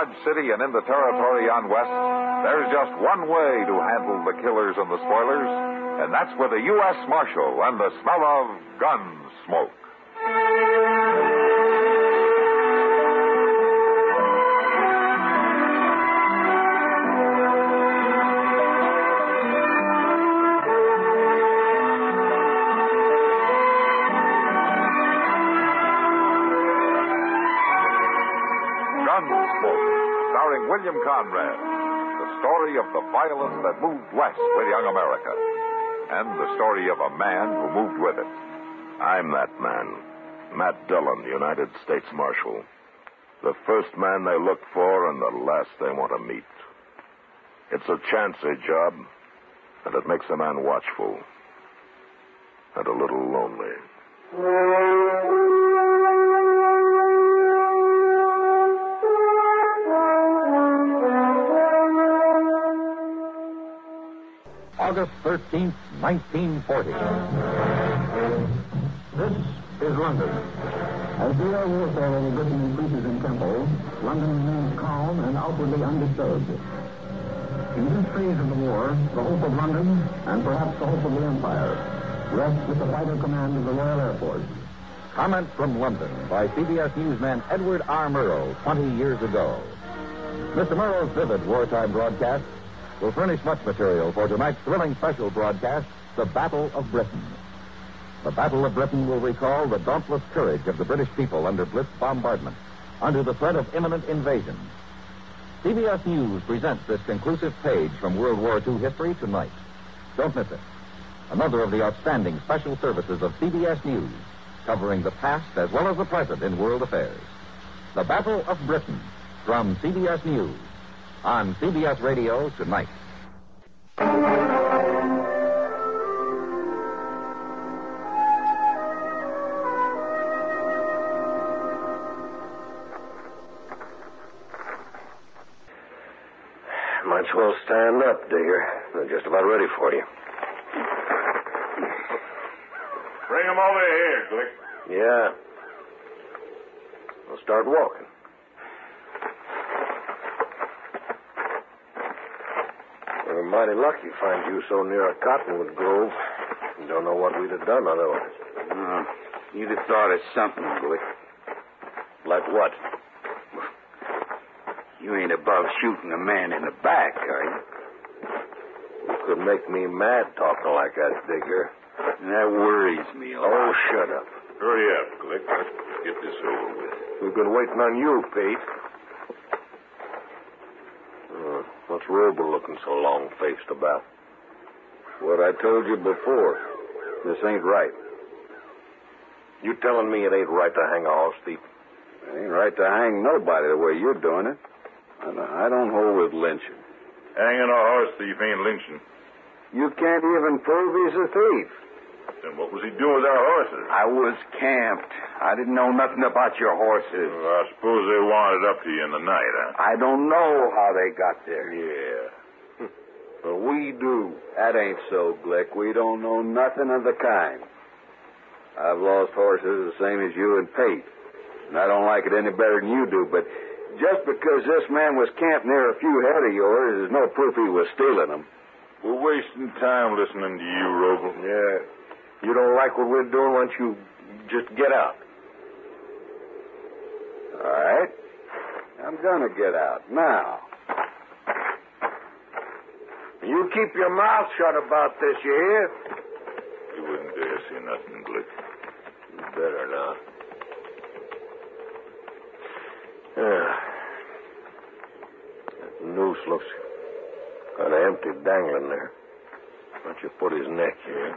Dodge City and in the territory on West, there's just one way to handle the killers and the spoilers, and that's with a U.S. Marshal and the smell of gun smoke. Gunsmoke, starring William Conrad. The story of the violence that moved west with young America. And the story of a man who moved with it. I'm that man. Matt Dillon, United States Marshal. The first man they look for and the last they want to meet. It's a chancy job, and it makes a man watchful. And a little lonely. August 13th, 1940. This is London. As the air warfare over Britain increases in tempo, London remains calm and outwardly undisturbed. In this phase of the war, the hope of London, and perhaps the hope of the Empire, rests with the vital command of the Royal Air Force. Comment from London by CBS newsman Edward R. Murrow 20 years ago. Mr. Murrow's vivid wartime broadcast will furnish much material for tonight's thrilling special broadcast, The Battle of Britain. The Battle of Britain will recall the dauntless courage of the British people under Blitz bombardment, under the threat of imminent invasion. CBS News presents this conclusive page from World War II history tonight. Don't miss it. Another of the outstanding special services of CBS News, covering the past as well as the present in world affairs. The Battle of Britain, from CBS News, on CBS Radio tonight. Might as well stand up, Digger. They're just about ready for you. Bring them over here, Glick. Yeah. We'll start walking. We're mighty lucky to find you so near a cottonwood grove. You don't know what we'd have done otherwise. You'd have thought of something, Glick. Like what? You ain't above shooting a man in the back, are you? You could make me mad talking like that, Digger. That worries me a lot. Oh, shut up. Hurry up, Glick. Let's get this over with. We've been waiting on you, Pete. What's Rober looking so long-faced about? What I told you before. This ain't right. You telling me it ain't right to hang a horse thief? It ain't right to hang nobody the way you're doing it. I don't hold with lynching. Hanging a horse thief ain't lynching. You can't even prove he's a thief. Then what was he doing with our horses? I was camped. I didn't know nothing about your horses. Well, I suppose they wandered up to you in the night, huh? I don't know how they got there. Yeah. But we do. That ain't so, Glick. We don't know nothing of the kind. I've lost horses the same as you and Pate. And I don't like it any better than you do, but just because this man was camped near a few head of yours is no proof he was stealing them. We're wasting time listening to you, Roble. Yeah. You don't like what we're doing, why don't you just get out? All right. I'm gonna get out now. You keep your mouth shut about this, you hear? You wouldn't dare say nothing, Glick. You better not. Yeah. That noose looks kind of empty dangling there. Why don't you put his neck here?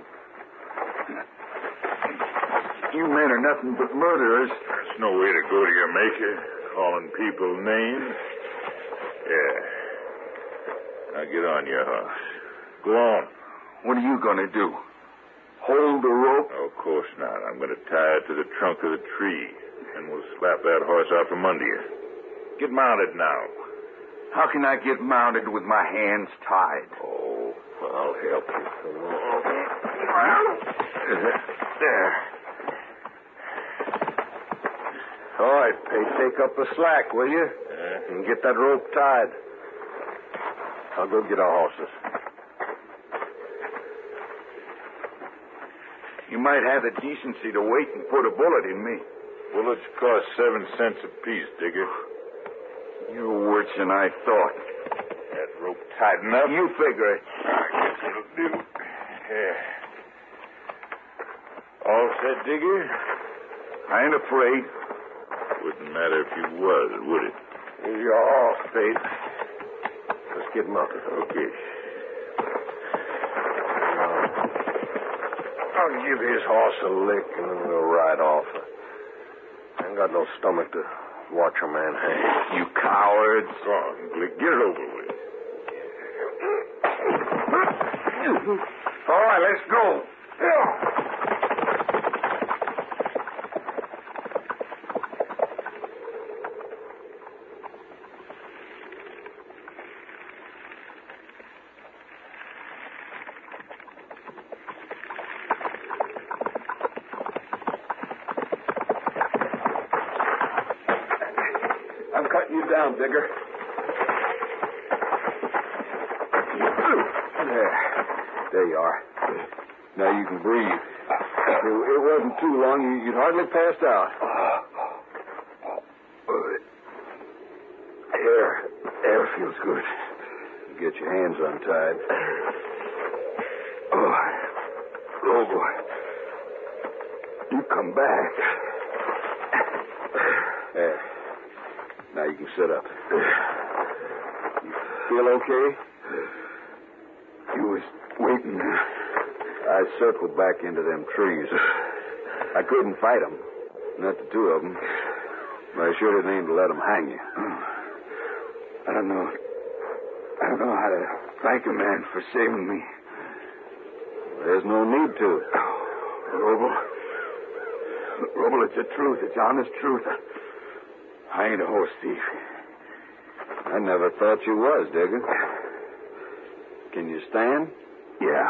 You men are nothing but murderers. There's no way to go to your maker, calling people names. Yeah. Now get on your horse. Go on. What are you going to do? Hold the rope? No, of course not. I'm going to tie it to the trunk of the tree, and we'll slap that horse out from under you. Get mounted now. How can I get mounted with my hands tied? Oh, I'll help you. Come on. There. All right, Pate, take up the slack, will you? And get that rope tied. I'll go get our horses. You might have the decency to wait and put a bullet in me. Bullets cost 7 cents apiece, Digger. You're worse than I thought. That rope tight enough? You figure it. I guess it'll do. Yeah. All set, Digger? I ain't afraid. Wouldn't matter if you was, would it? You're all straight. Let's get mounted. Okay. I'll give his horse a lick and then we'll ride off. I ain't got no stomach to watch a man hang. You coward. Go on, Glick. Get it over with. All right, let's go. I'm cutting you down, Digger. There you are. Now you can breathe. It wasn't too long. You'd hardly passed out. Air feels good. Get your hands untied. Oh, boy. You come back. There. Now you can sit up. You feel okay? You was waiting. I circled back into them trees. I couldn't fight them. Not the two of them. But I sure didn't aim to let them hang you. I don't know how to thank a man for saving me. There's no need to. Roble, it's the truth. It's honest truth. I ain't a horse thief. I never thought you was, Digger. Can you stand? Yeah.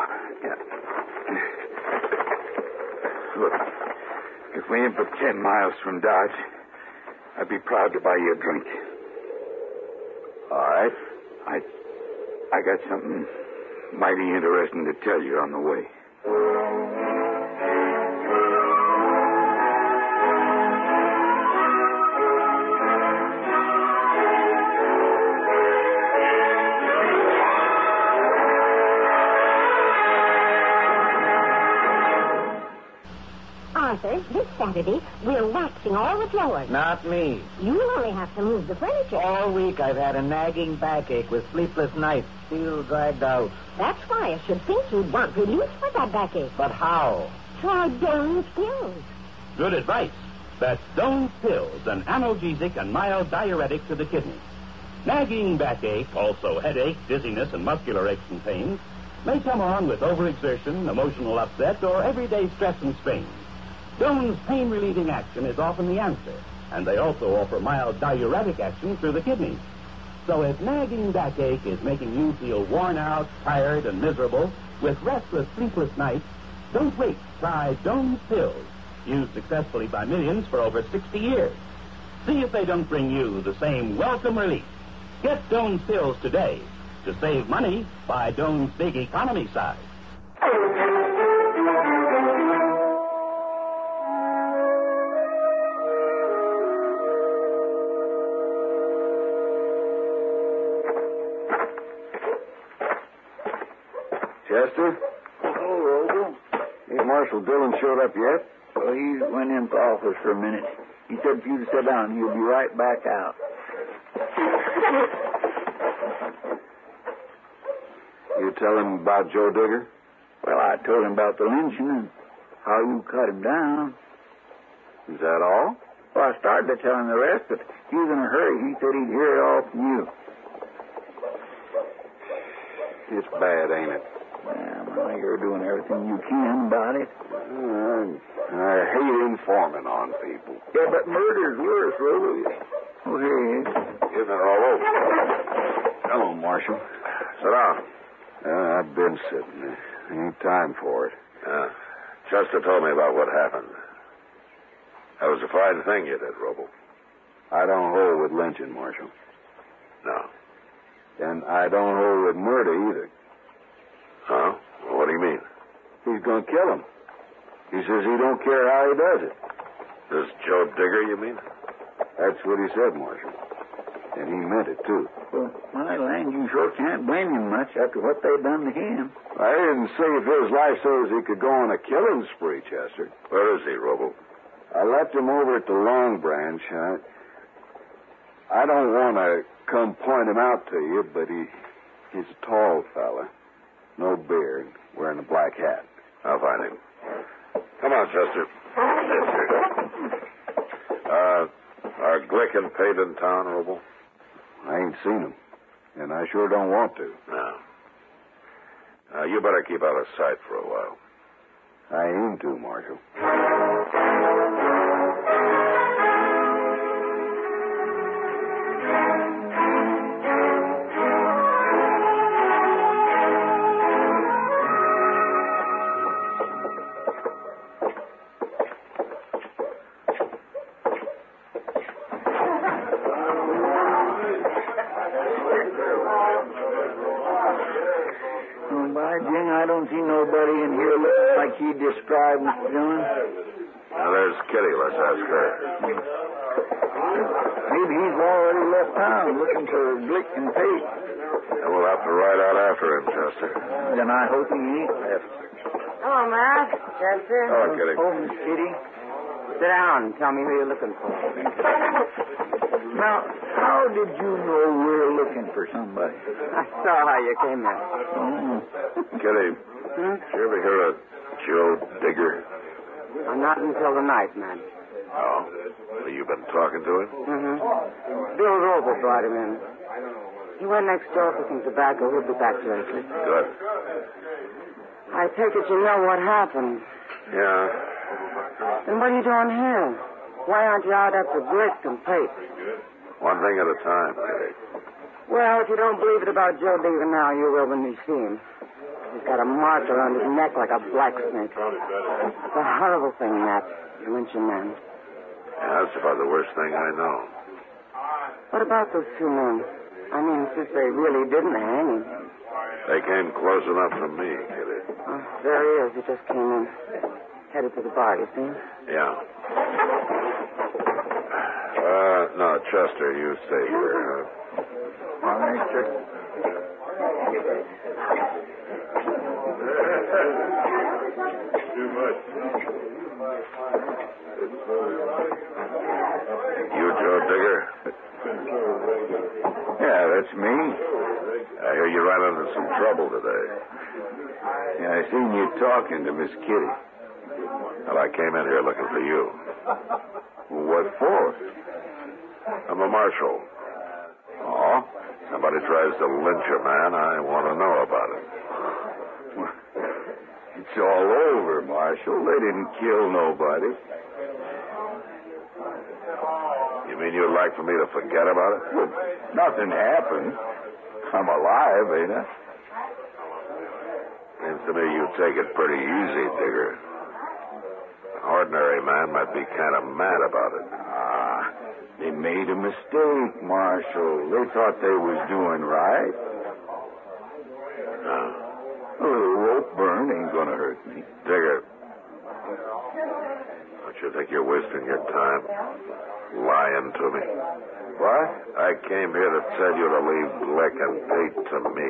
Look, if we ain't but 10 miles from Dodge, I'd be proud to buy you a drink. All right. I got something mighty interesting to tell you on the way. Arthur, this Saturday, we're waxing all the floors. Not me. You'll only have to move the furniture. All week I've had a nagging backache with sleepless nights, still dragged out. That's why I should think you'd want relief for that backache. But how? Try Doan's pills. Good advice. That's Doan's Pills, an analgesic and mild diuretic to the kidney. Nagging backache, also headache, dizziness, and muscular aches and pains, may come on with overexertion, emotional upset, or everyday stress and strain. Doan's pain-relieving action is often the answer, and they also offer mild diuretic action through the kidneys. So if nagging backache is making you feel worn out, tired, and miserable, with restless, sleepless nights, don't wait. Try Doan's Pills, used successfully by millions for over 60 years. See if they don't bring you the same welcome relief. Get Doan's Pills today. To save money, buy Doan's Big Economy size. Chester? Oh, Roble. Ain't Marshal Dillon showed up yet? Well, he went into the office for a minute. He said for you to sit down. He'll be right back out. You tell him about Joe Digger? Well, I told him about the lynching and how you cut him down. Is that all? Well, I started to tell him the rest, but he was in a hurry. He said he'd hear it all from you. It's bad, ain't it? Well, you're doing everything you can about it. I hate informing on people. Yeah, but murder's worse, Roble. Oh, here he is. Isn't it all over? Hello, Marshal. Sit down. I've been sitting. There ain't time for it. Chester told me about what happened. That was a fine thing you did, Roble. I don't hold with lynching, Marshal. No. Then I don't hold with murder either. Huh? What do you mean? He's going to kill him. He says he don't care how he does it. This Joe Digger, you mean? That's what he said, Marshal. And he meant it, too. Well, my land, you sure can't blame him much after what they done to him. I didn't save his life so as he could go on a killing spree, Chester. Where is he, Robo? I left him over at the Long Branch. I don't want to come point him out to you, but he's a tall fella. No beard, wearing a black hat. I'll find him. Come on, Chester. Are Glick and Pate in town, Robo? I ain't seen him, and I sure don't want to. No. You better keep out of sight for a while. I aim to, Marshal. I don't see nobody in here looking like he described, Mr. Dillon. Now, there's Kitty. Let's ask her. Maybe he's already left town looking for Glick and Pate. And we'll have to ride out after him, Chester. Then I hope he ain't left. Hello, Matt. Chester. Oh, Kitty. Oh, Miss Kitty. Sit down and tell me who you're looking for. Now, how did you know we're looking for somebody? I saw how you came there. Oh. Kitty, did you ever hear of Joe Digger? Not until the night, man. Oh. Well, you've been talking to him? Mm-hmm. Bill Rover brought him in. He went next door for some tobacco. He'll be back shortly. Good. I take it you know what happened. Yeah. Then what are you doing here? Why aren't you out after Glick and Pate? One thing at a time, Kitty. Well, if you don't believe it about Joe Digger now, you will when you see him. He's got a mark around his neck like a black snake. It's a horrible thing, Matt. You lynch a man. Yeah, that's about the worst thing I know. What about those two men? I mean, since they really didn't hang him. They came close enough to me, Kitty. Oh, there he is. He just came in. Headed to the bar, you see? Yeah. No, Chester, you stay here. All right, sir. Too much. You Joe Digger? Yeah, that's me. I hear you ran into some trouble today. Yeah, I seen you talking to Miss Kitty. Well, I came in here looking for you. What for? I'm a marshal. Oh? Somebody tries to lynch a man, I want to know about it. It's all over, Marshal. They didn't kill nobody. You mean you'd like for me to forget about it? Well, nothing happened. I'm alive, ain't I? Seems to me you take it pretty easy, Digger. An ordinary man might be kind of mad about it. They made a mistake, Marshal. They thought they was doing right. A little rope burn ain't gonna hurt me. Digger, don't you think you're wasting your time lying to me? What? I came here to tell you to leave Glick and Pate to me.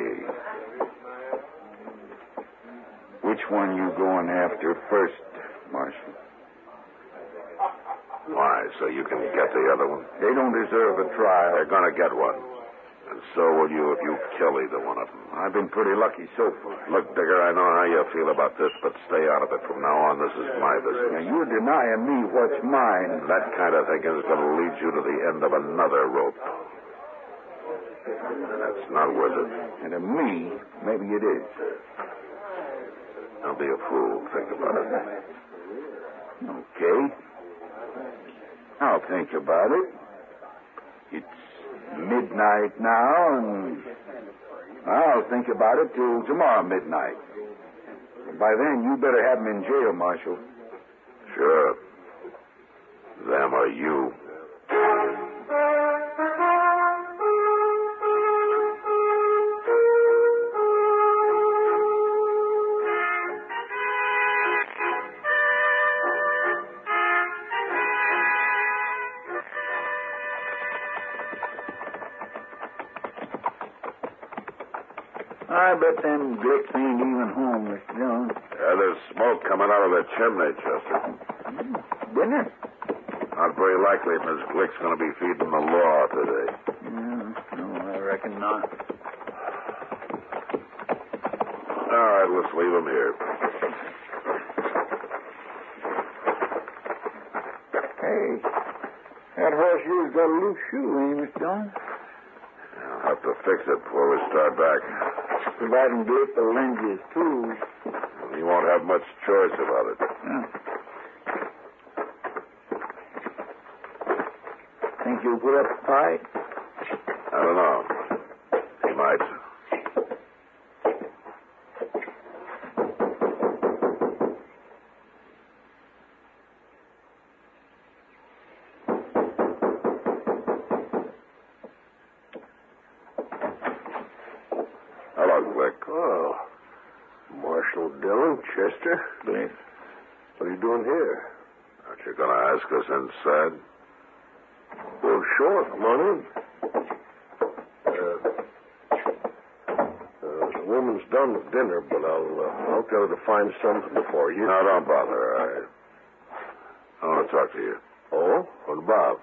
Which one you going after first, Marshal? Why, so you can get the other one? They don't deserve a trial. They're gonna get one. And so will you if you kill either one of them. I've been pretty lucky so far. Look, Digger, I know how you feel about this, but stay out of it. From now on, this is my business. Now, you're denying me what's mine. That kind of thinking is going to lead you to the end of another rope. And that's not worth it. And to me, maybe it is. Don't be a fool. Think about it. Okay. I'll think about it. It's midnight now, and I'll think about it till tomorrow midnight. By then, you better have him in jail, Marshal. Sure. Them or you. bet them Glicks ain't even home, Mr. Jones. Yeah, there's smoke coming out of the chimney, Chester. Dinner? Not very likely Miss Glick's going to be feeding the law today. No, I reckon not. All right, let's leave him here. Hey, that horse here's got a loose shoe, ain't it, Mr. Jones? I'll have to fix it before we start back. Providing Glick will lend you his tools. He won't have much choice about it. Think you'll put up a fight? I don't know. He might. Hello, Glick. Oh. Marshal Dillon, Chester. Glick. What are you doing here? Aren't you going to ask us inside? Well, sure. Come on in. The woman's done with dinner, but I'll tell her to find something for you. No, don't bother. I want to talk to you. Oh? What about?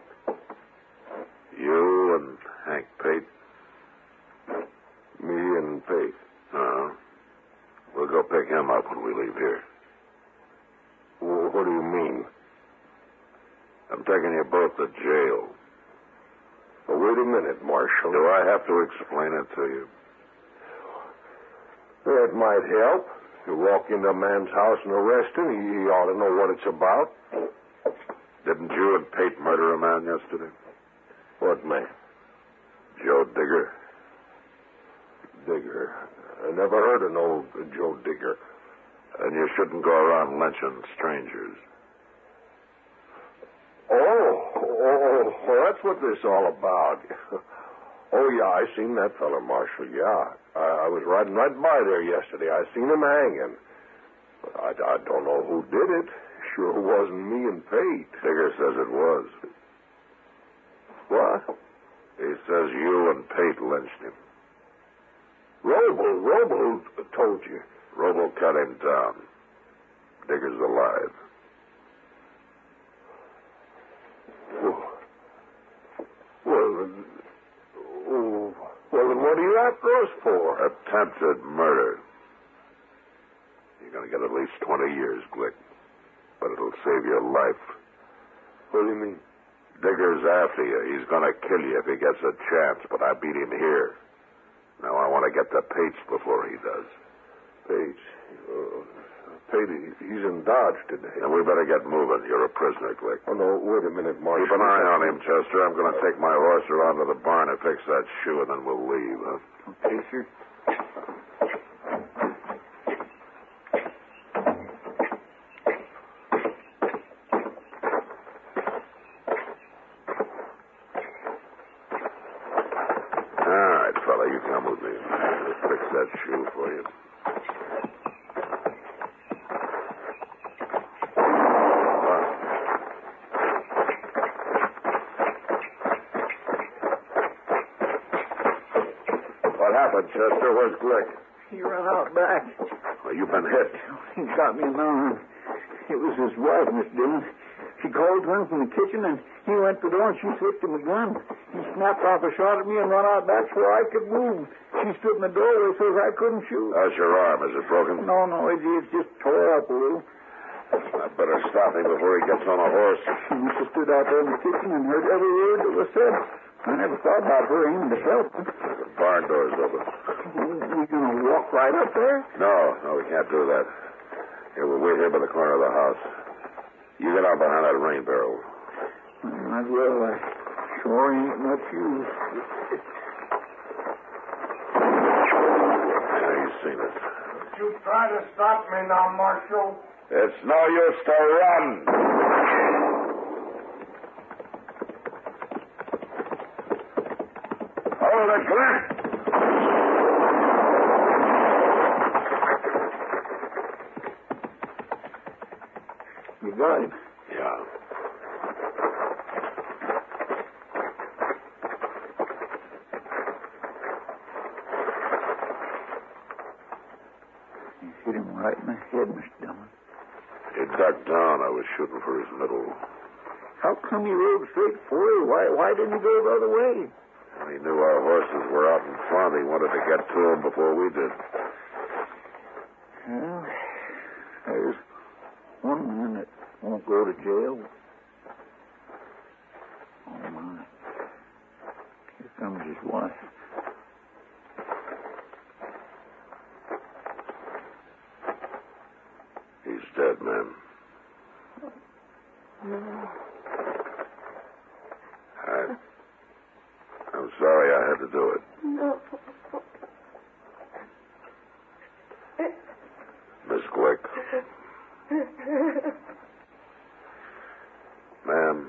You and Hank Pate? Me and Pate. No. We'll go pick him up when we leave here. Well, what do you mean? I'm taking you both to jail. Well, wait a minute, Marshal. Do I have to explain it to you? That might help. You walk into a man's house and arrest him, he ought to know what it's about. Didn't you and Pate murder a man yesterday? What man? Joe Digger. Digger? I never heard of no Joe Digger. And you shouldn't go around lynching strangers. Oh, that's what this is all about. Oh, yeah, I seen that fella, Marshal, yeah. I was riding right by there yesterday. I seen him hanging. But I don't know who did it. Sure wasn't me and Pate. Digger says it was. What? He says you and Pate lynched him. Robo told you. Robo cut him down. Digger's alive. Well, then what are you after us for? Attempted murder. You're going to get at least 20 years, Glick. But it'll save your life. What do you mean? Digger's after you. He's going to kill you if he gets a chance, but I beat him here. Now I want to get to Pate's before he does. Pate's? Pate, he's in Dodge today. And we better get moving. You're a prisoner, Glick. Oh, no, wait a minute, Marshal. Keep an eye on him, Chester. I'm going to take my horse around to the barn and fix that shoe, and then we'll leave, huh? Okay, sir. All right, fella, you come with me. I'll fix that shoe for you. What happened, Chester? Where's Glick? He ran out back. Well, you've been hit. He got me in the arm. It was his wife, Miss Dillon. She called to him from the kitchen, and he went to the door, and she slipped him a gun. He snapped off a shot at me and run out back so I could move. She stood in the doorway so I couldn't shoot. How's your arm? Is it broken? No, it's just tore up a little. I better stop him before he gets on a horse. She must have stood out there in the kitchen and heard every word that was said. I never thought about her aiming to help. The barn door's open. We gonna walk right up there? No, we can't do that. Here, we'll wait here by the corner of the house. You get out behind that rain barrel. Might as well. I sure ain't much use. Yeah, you've seen it. You try to stop me now, Marshal. It's no use to run. Hold it, Glick. You got him. Yeah. You hit him right in the head, Mr. Dillon. He ducked down. I was shooting for his middle. How come you rode straight for it? Why didn't you go the other way? He knew our horses were out in front. He wanted to get to them before we did. Well, there's one man that won't go to jail. Oh, my. Here comes his wife. He's dead, ma'am. I'm sorry I had to do it. No. Miss Glick. Ma'am.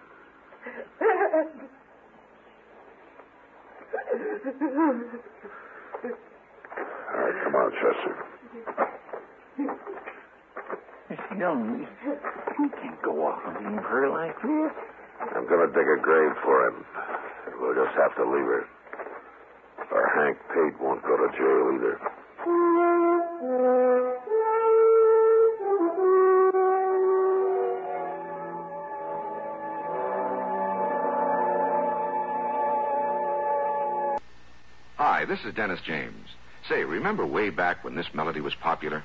All right, come on, Chester. Mr. Dillon, you can't go off and leave her like this. I'm going to dig a grave for him. We'll just have to leave her. Or Hank Pate won't go to jail either. Hi, this is Dennis James. Say, remember way back when this melody was popular?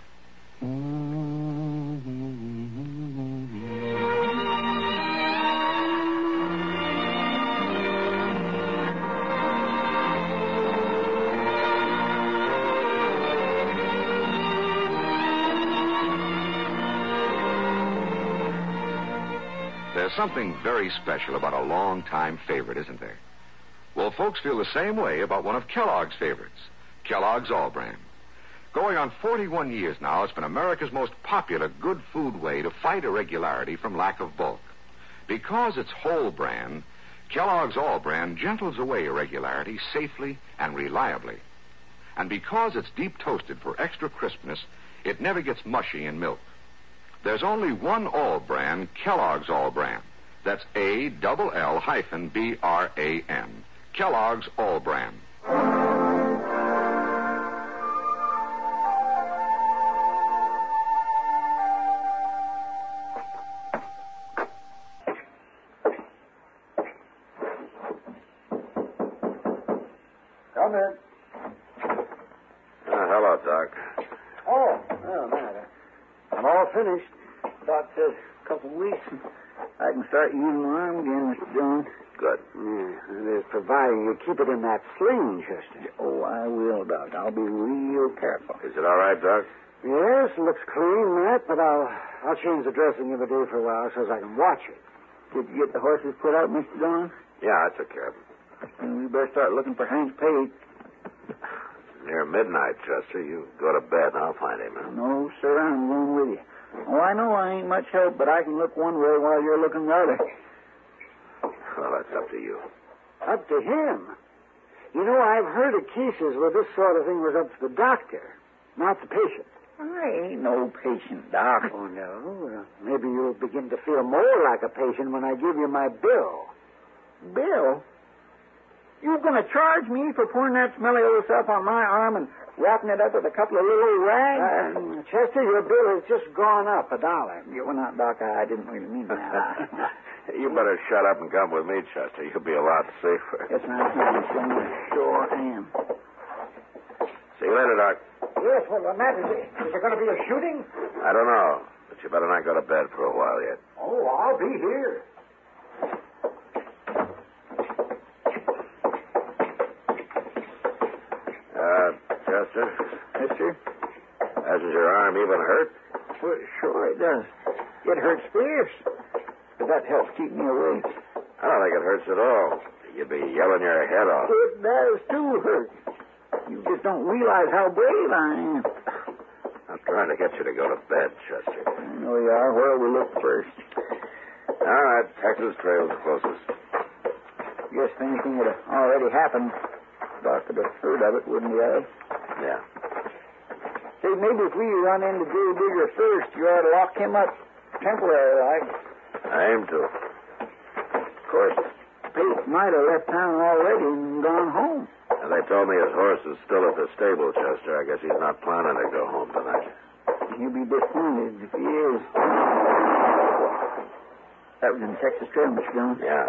There's something very special about a long-time favorite, isn't there? Well, folks feel the same way about one of Kellogg's favorites, Kellogg's All-Bran. Going on 41 years now, it's been America's most popular good food way to fight irregularity from lack of bulk. Because it's whole bran, Kellogg's All-Bran gentles away irregularity safely and reliably. And because it's deep toasted for extra crispness, it never gets mushy in milk. There's only one All-Bran, Kellogg's All-Bran. That's ALL-BRAN. Kellogg's All-Bran. Come in. Hello, Doc. Oh, well, matter. I'm all finished. Doc says a couple of weeks, and I can start using my arm again, Mr. Dillon. Good. Yeah, that is providing you keep it in that sling, Chester. Oh, I will, Doc. I'll be real careful. Is it all right, Doc? Yes, it looks clean, Matt, but I'll change the dressing every day for a while so as I can watch it. Did you get the horses put out, Mr. Dillon? Yeah, I took care of them. Then we better start looking for Hank Pate. Near midnight, Chester. You go to bed and I'll find him. No, sir, I'm going with you. Oh, I know I ain't much help, but I can look one way while you're looking the other. Well, that's up to you. Up to him? You know, I've heard of cases where this sort of thing was up to the doctor, not the patient. I ain't no patient, Doc. Oh, no? Well, maybe you'll begin to feel more like a patient when I give you my bill. Bill? You going to charge me for pouring that smelly old stuff on my arm and wrapping it up with a couple of little rags? Chester, your bill has just gone up $1. You're not, Doc. I didn't really mean that. You better shut up and come with me, Chester. You'll be a lot safer. Yes, ma'am. Sure am. See you later, Doc. Yes, well, Matt, is there going to be a shooting? I don't know, but you better not go to bed for a while yet. Oh, I'll be here. Chester? Yes, sir? Hasn't your arm even hurt? Well, sure it does. It hurts fierce. But that helps keep me awake. I don't think it hurts at all. You'd be yelling your head off. It does, too, hurt. You just don't realize how brave I am. I'm trying to get you to go to bed, Chester. I know you are. Where will we look first? All right, Texas Trail's the closest. Guess if anything had already happened, Doc would have heard of it, wouldn't he have? Yeah. Say, maybe if we run into Joe Digger first, you ought to lock him up temporary, like. I aim to. Of course, Pate might have left town already and gone home. And they told me his horse is still at the stable, Chester. I guess he's not planning to go home tonight. He'll be disappointed if he is. That was in Texas Trail, Mr. Dillon. Yeah.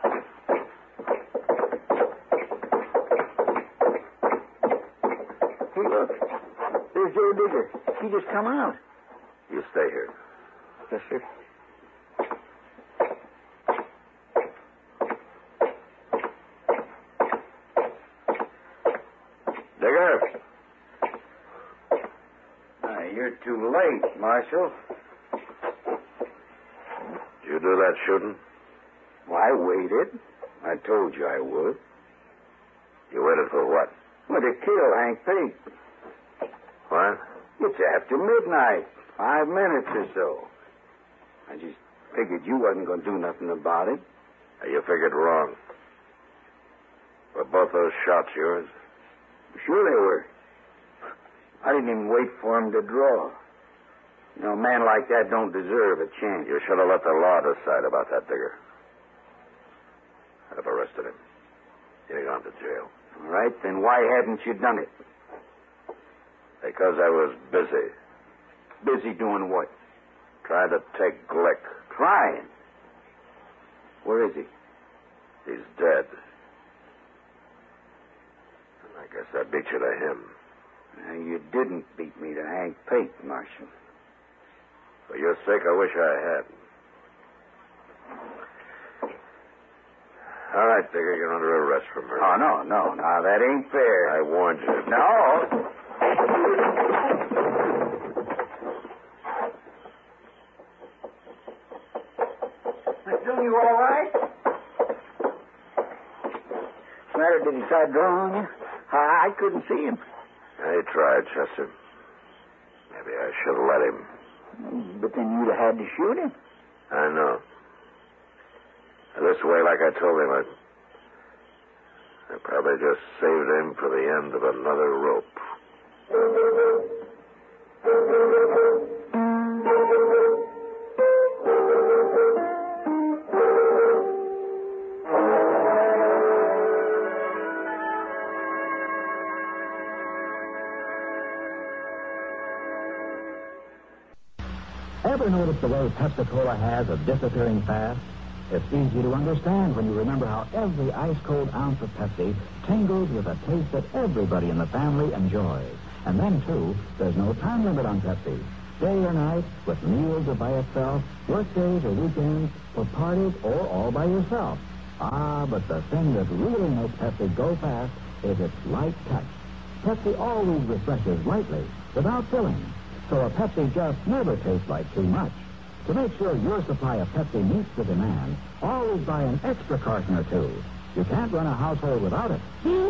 Hey, look. There's Joe Digger. He just come out. You stay here. Yes, sir. Digger. You're too late, Marshal. Did you do that shooting? Well, I waited. I told you I would. You waited for what? Well, to kill Hank Pate. What? It's after midnight. 5 minutes or so. I just figured you wasn't going to do nothing about it. You figured wrong. Were both those shots yours? Sure they were. I didn't even wait for him to draw. You know, a man like that don't deserve a chance. You should have let the law decide about that, Digger. I'd have arrested him. He'd have gone to jail. All right, then why hadn't you done it? Because I was busy. Busy doing what? Trying to take Glick. Trying? Where is he? He's dead. And I guess I beat you to him. You didn't beat me to Hank Pate, Marshal. For your sake, I wish I had. All right, Digger, you're under arrest for murder. Oh, no. Now, that ain't fair. I warned you. No. Mr. you all right? What's the matter? Did he try to draw on you? I couldn't see him. He tried, Chester. Maybe I should have let him. But then you'd have had to shoot him. I know. This way, like I told him, I probably just saved him for the end of another rope. Ever notice the way Pepsi-Cola has of disappearing fast? It's easy to understand when you remember how every ice-cold ounce of Pepsi tingles with a taste that everybody in the family enjoys. And then, too, there's no time limit on Pepsi. Day or night, with meals or by itself, work days or weekends, for parties or all by yourself. Ah, but the thing that really makes Pepsi go fast is its light touch. Pepsi always refreshes lightly, without filling. So a Pepsi just never tastes like too much. To make sure your supply of Pepsi meets the demand, always buy an extra carton or two. You can't run a household without it.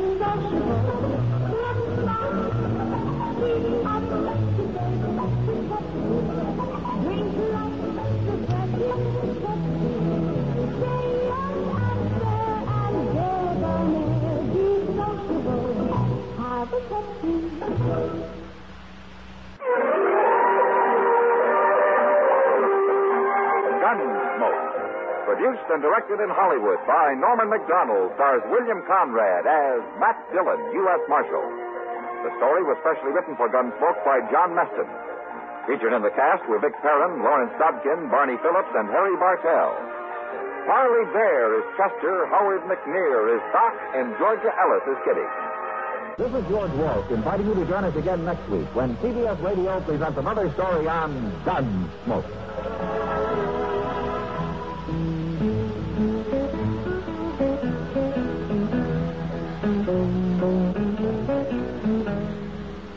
Gunsmoke. Produced and directed in Hollywood by Norman McDonald, stars William Conrad as Matt Dillon, U.S. Marshal. The story was specially written for Gunsmoke by John Meston. Featured in the cast were Vic Perrin, Lawrence Dobkin, Barney Phillips, and Harry Bartell. Harley Bear is Chester, Howard McNear is Doc, and Georgia Ellis is Kitty. This is George Walsh inviting you to join us again next week when CBS Radio presents another story on Gunsmoke.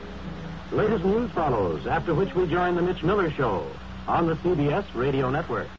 Latest news follows, after which we join the Mitch Miller Show on the CBS Radio Network.